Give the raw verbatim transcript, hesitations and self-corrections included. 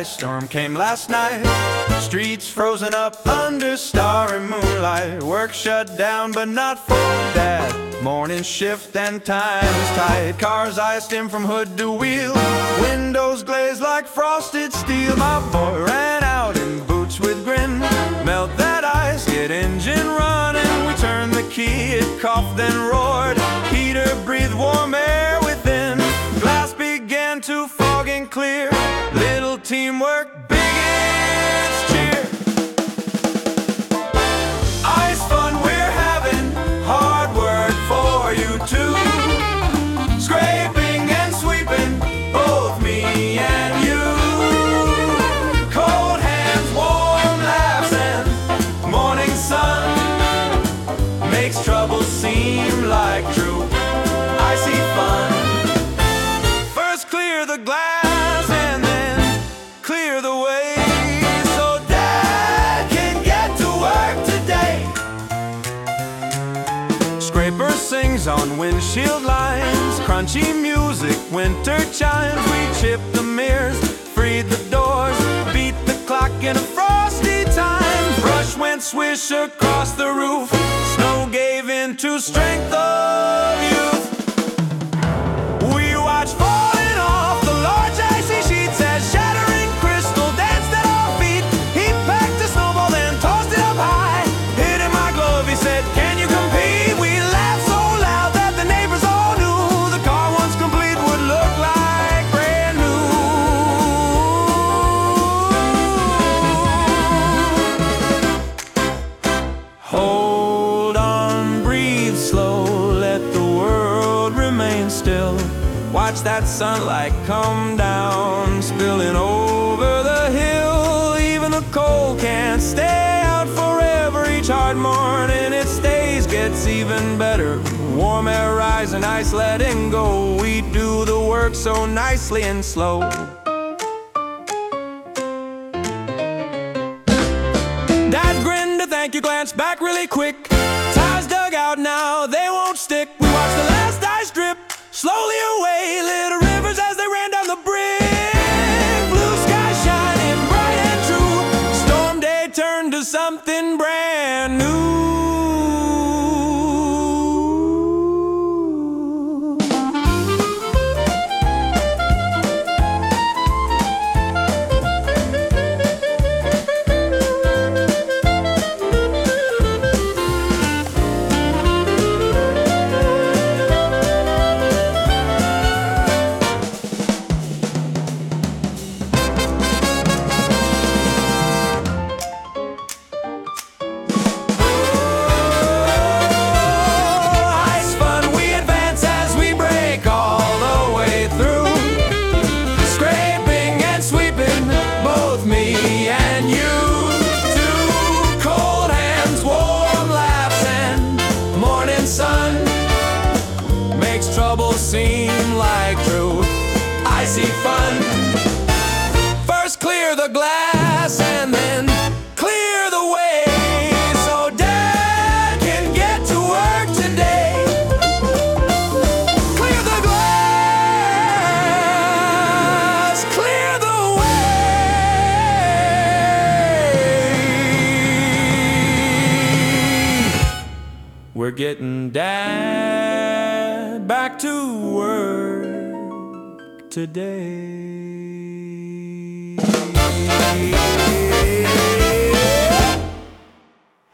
ice storm came last night. Streets frozen up under starry moonlight. Work shut down but not for Dad. Morning shift and time's tight. Cars iced in from hood to wheel. Windows glazed like frosted steel. My boy ran out in boots with grin. Melt that ice, get engine running. We turned the key, it coughed then roared. Heater breathed warm air within. Glass began to fog and clear. Little teamwork, biggest cheer. Ice fun we're having, hard work for you too. Scraping and sweeping, both me and you. Cold hands, warm laughs, and morning sun makes trouble seem like true icy fun. First clear the glass and then clear the way, so Dad can get to work today. Scraper sings on windshield lines. Crunchy music, winter chimes. We chip the mirrors, freed the doors, beat the clock in a frosty time. Brush went swish across the roof. Snow gave in to strength of youth. We watched falling off the large icy sheets as shattering crystal danced at our feet. He packed a snowball then tossed it up high. Hit in my glove, he said, "Can you compete?" We laughed so loud that the neighbors all knew the car, once complete, would look like brand new. Hold on, breathe slow, let the world remain still. Watch that sunlight come down, spilling over the hill. Even the cold can't stay out forever. Each hard morning it stays, gets even better. Warm air rising, ice letting go. We do the work so nicely and slow. Dad grinned a thank you, glanced back really quick. Tires dug out now, they won't stick. We watched the last ice drip slowly away. Little rivers as they ran down the brick. Blue sky shining bright and true. Storm day turned to something brand new. Seem like true icy fun. First clear the glass and then clear the way, so Dad can get to work today. Clear the glass, clear the way. We're getting Dad back to work today.